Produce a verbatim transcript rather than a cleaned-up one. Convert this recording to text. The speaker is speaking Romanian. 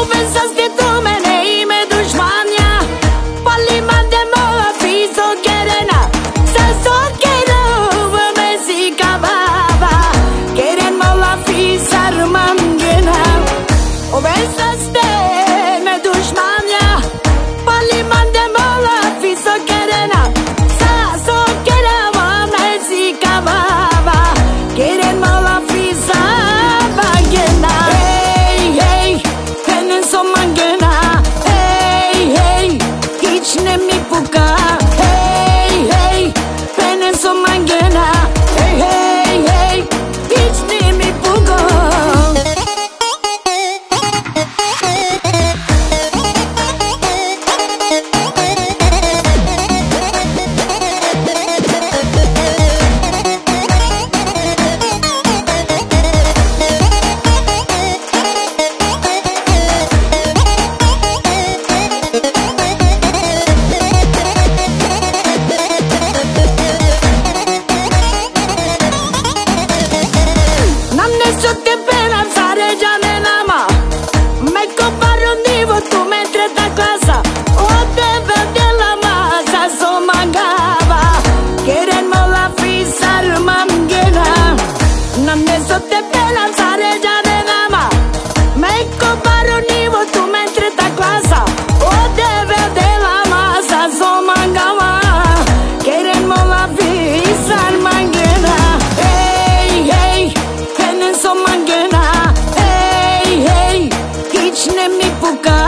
pensați de tumene i me dușmania Palima de mola fiso querena Sa so quero me zika baba Queren mola fisar mangena O pensați de me dușmania Palima de mola fiso querena Sa so quero me zika baba Queren mola fisar mangena Hey hey Henin so mangena Hey hey Hiç ne mi puka Hey hey Henin so mangena Hey hey hey Hiç ne mi puka N-am neso te pena fare già nell'ama Me compare un divo tu mentre da casa O te vede la masa so mangava Queren mola fisar mangena N-am neso te pena fare già nell'ama Me compare un divo tu mentre da casa O te vede la masa so mangava Queren mola fisar mangena Hey hey Henin so mangena Hey hey Hiç ne mi puka